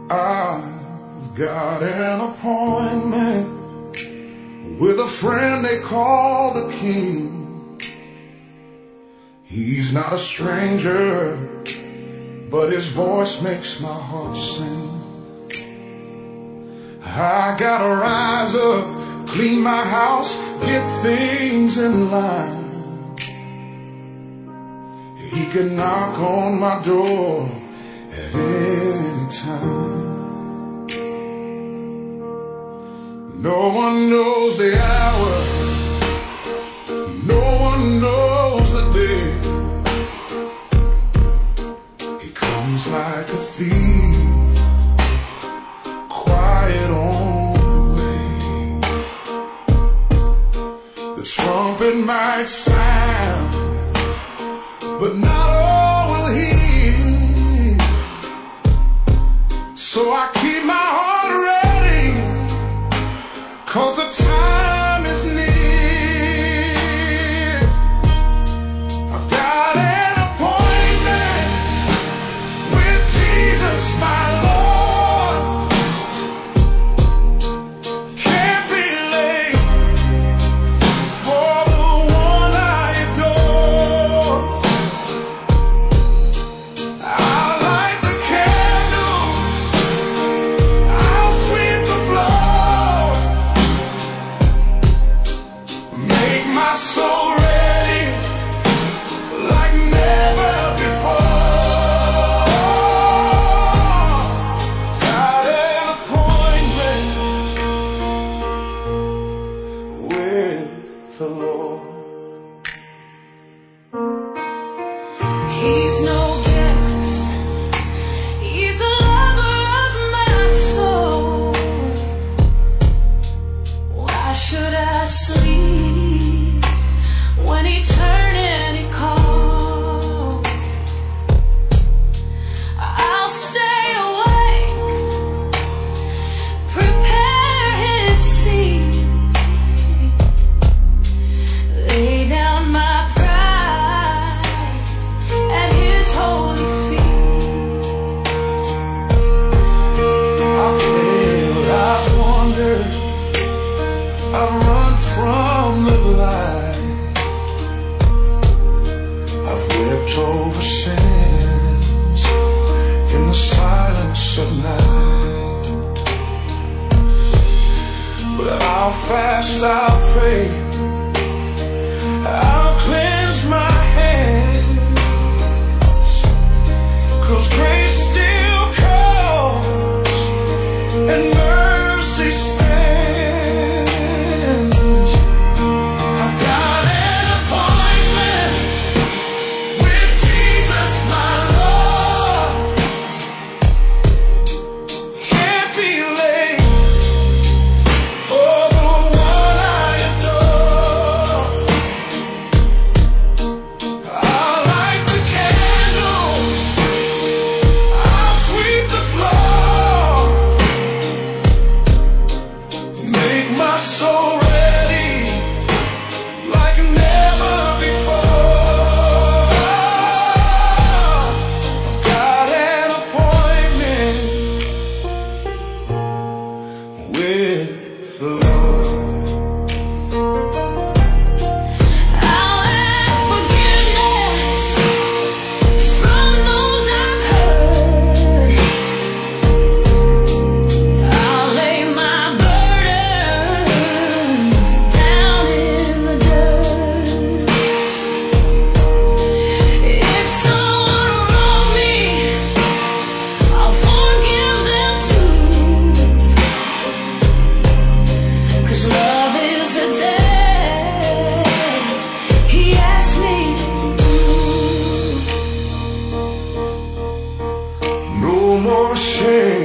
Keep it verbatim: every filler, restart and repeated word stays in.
I've got an appointment with a friend they call the King. He's not a stranger, but his voice makes my heart sing. I gotta rise up, clean my house, get things in line. He can knock on my door at any time. No one knows the hour, no one knows the day. He comes like a thief, quiet on the way. The trumpet might sound, but not all will hear. So I keep my heart ready, 'cause the time is near. I've got an appointment with Jesus, my Lord. Can't be late for the one I adore. I'll light the candles, I'll sweep the floor, make my soul ready like never before. Got an appointment with the Lord. He's no guest, he's the lover of my soul. Why should I sleep when eternity calls? I'll stay awake, prepare his seat, lay down my pride at his holy feet. I've failed, I've wandered, I've run from the light. I've wept over sins in the silence of night. But I'll fast, I'll pray, I'll cleanse my hands, 'cause grace still calls and mercy stands. I've got an appointment with Jesus, my Lord. Can't be late for the one I adore. I'll light the candles, I'll sweep the floor, make my soul ready like never before. I've got an appointment with the Lord. I'll ask forgiveness from those I've hurt. I'll lay my burdens down in the dirt. If someone wronged me, I'll forgive them too. 'Cause love is a debt he asked me to do. No more shame,